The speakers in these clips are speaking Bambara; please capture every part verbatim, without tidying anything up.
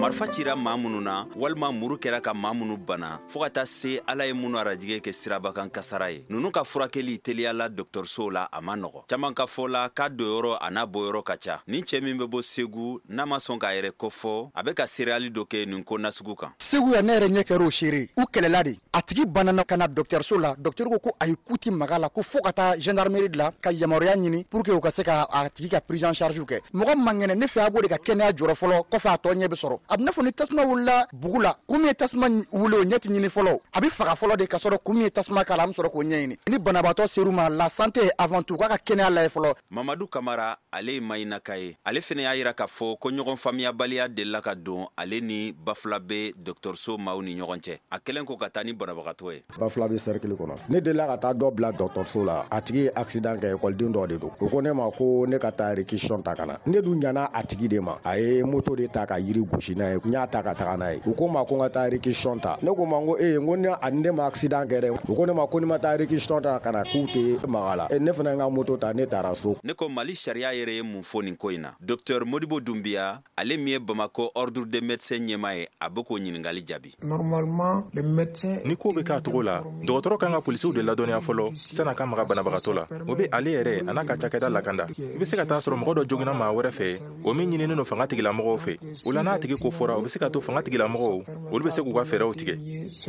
marifa cira maa minnu na walima muru kɛra ka maa minnu bana fɔɔ ka taa se ala ye minnu arajigɛ kɛ sirabakan kasara ye nunu ka furakɛli teliyala dɔgɔtɔrɔso la a ma nɔgɔ caman ka fɔ la k'a doyɔrɔ a n'a bɔyɔrɔ ka ca ni cɛ min bɛ bɔ Segu n'a ma sɔn k'a yɛrɛ kɔfɔ a bɛ ka seereyali dɔ kɛ nin ko nasugu kan. Segu ya ne yɛrɛ ɲɛ kɛr'o seere u kɛlɛla de a tigi banana ka na dɔgɔtɔrɔso la dɔgɔtɔrɔ ko ko a ye kuti maga la ko fɔ ka taa gendarmerie de la ka yamaruya ɲini pour que u ka se ka a tigi ka prise en charge kɛ mɔgɔ man kɛnɛ ne fɛ a b'o de ka kɛnɛya jɔrɔ fɔlɔ kɔfɛ a tɔ ɲɛ bɛ sɔrɔ a bɛ n'a fɔ ni tasuma wulila bugu la kun min ye tasuma wuli o ɲɛ tɛ ɲini fɔlɔ a bɛ faga fɔlɔ de ka sɔrɔ kun min ye tasuma k'a la an bɛ sɔrɔ k'o ɲɛɲini ni banabaatɔ ser'u ma la santé avant tout k'a ka kɛnɛya lajɛ fɔlɔ. Mamadu Kamara ale ye Mayinaka ye ale fana y'a yira k'a fɔ ko ɲɔgɔn faamuyabaliya delila ka don ale ni Bafula bɛ dɔgɔtɔrɔso maaw ni ɲɔgɔn cɛ a kɛlen ko ka taa ni banabagatɔ ye. Bafula bɛ cercle kɔnɔ ne delila ka taa dɔ bila dɔgɔtɔrɔso la a tigi ye accident kɛ école den dɔ de don o ko ne ma ko ne ka taa réquisition ta ka na ne dun ɲana a tigi de ma a ye moto de ta ka yiri gosi n'a ye n y'a ta ka taga n'a ye u ko ma ko n ka taa réquisition ta ne ko ma ko ee n ko ne a ne ma accident kɛ dɛ u ko ne ma ko ni ma taa réquisition ta ka na k'u tɛ maga la e ne fana n ka moto ta ne taara so. Ne ko Mali sariya yɛrɛ ye mun fɔ nin ko in na Docteur Modibo Doumbia ale min ye Bamako ordre des médecins ɲɛmaa ye a bɛ k'o ɲininkali jaabi. Normalement le médecin ni ko bɛ k'a togo la dɔgɔtɔrɔ kan ka polisiw de ladɔnniya fɔlɔ san'a ka maga banabagatɔ la o bɛ ale yɛrɛ a n'a ka cakɛda lakanda i bɛ se ka taa sɔrɔ mɔgɔ dɔ joginna maa wɛrɛ fɛ o min ɲininen don fanga tigilamɔgɔw fɛ o la n'a tigi ko fɔra o bɛ se ka to fanga tigilamɔgɔw olu bɛ se k'u ka fɛɛrɛw tigɛ.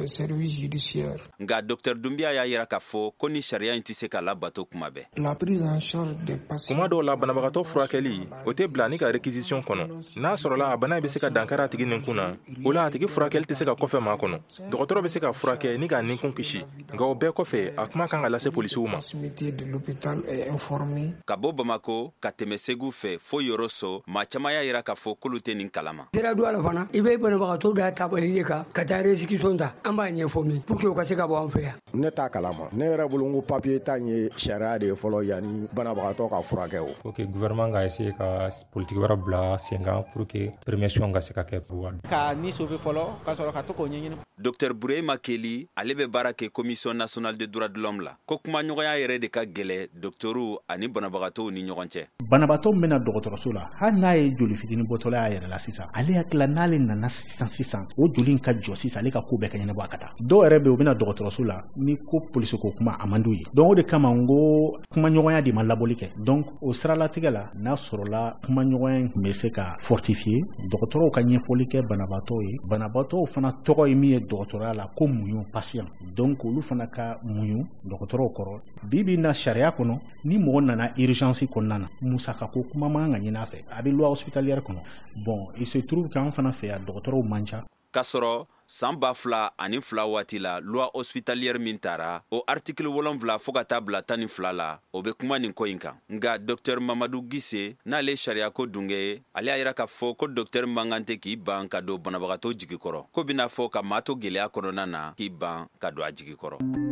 Nka Docteur Doumbia y'a yira k'a fɔ ko ni sariya in tɛ se ka labato kuma bɛɛ. kuma dɔw la banabagatɔ furakɛli o tɛ bila ni ka réquisition kɔnɔ n'a sɔrɔla a bana bɛ se ka dankari a tigi ninkun na o la a tigi furakɛli tɛ se ka kɔfɛ maa kɔnɔ dɔgɔtɔrɔ bɛ se ka furakɛ ni k'a ninkun kisi nka o bɛɛ kɔfɛ a kuma kan ka lase polisiw ma. Ka bɔ Bamako ka tɛmɛ Segu fɛ fo Yoroso maa caman y'a yira k'a fɔ k'olu tɛ nin kalama. Sira du ala fana i bɛ banabagatɔ da tabali de kan ka taa réquisition ta an b'a ɲɛfɔ min pour que u ka se ka bɔ an fɛ yan. Ne t'a kalama ne yɛrɛ bolo n ko papier ta ye sariya de ye fɔlɔ yanni banabagatɔ ka furakɛ o. Ok gouvernement ka essayer ka politique wɛrɛ bila sen kan pour que prévention ka se ka kɛ pour ka ni sauver fɔlɔ ka sɔrɔ ka to k'o ɲɛɲini. Docteur Burema Keli ale bɛ baara kɛ commission nationale des droits de l'homme la ko kuma ɲɔgɔnya yɛrɛ de ka gɛlɛ docteurw ani banabagatɔw ni ɲɔgɔn cɛ. Banabaatɔ min bɛna dɔgɔtɔrɔso la hali n'a ye joli fitinin bɔtɔla y'a yɛrɛ la sisan ale hakili la n'ale nana sisan sisan o joli in ka jɔ sisan ale ka ko bɛɛ ka ɲɛnabɔ a ka taa dɔw yɛrɛ bɛ yen u bɛna dɔgɔtɔrɔso la ni ko polisi ko kuma a man d'u ye donc o de kama n ko kuma ɲɔgɔnya de ma labɔli kɛ donc o siralatigɛ la n'a sɔrɔla kuma ɲɔgɔnya tun bɛ se ka fortifier dɔgɔtɔrɔw ka ɲɛfɔli kɛ banabaatɔw ye banabaatɔw fana tɔgɔ ye min ye dɔgɔtɔrɔya la ko muɲu patient donc olu fana ka muɲu dɔgɔtɔrɔw kɔrɔ bi bi na sariya kɔnɔ ni mɔgɔ nana urgence kɔnɔna na musaka ko kuma man ka ɲini a fɛ a bɛ loi hospitalière kɔnɔ bon il se trouve qu'an fana fɛ yan dɔgɔtɔrɔw man ca. K'a sɔrɔ san ba fila ani fila waati la loi hospitalière min taara o article wolonwula fo ka taa bila tan ni fila la o bɛ kuma nin ko in kan nka Docteur Mamadou Gisse n'ale sariya ko dunge ye ale y'a yira k'a fɔ ko docteur man kan tɛ k'i ban ka don banabagatɔ jigi kɔrɔ ko bɛna fɔ ka maa to gɛlɛya kɔnɔna na k'i ban ka don a jigi kɔrɔ.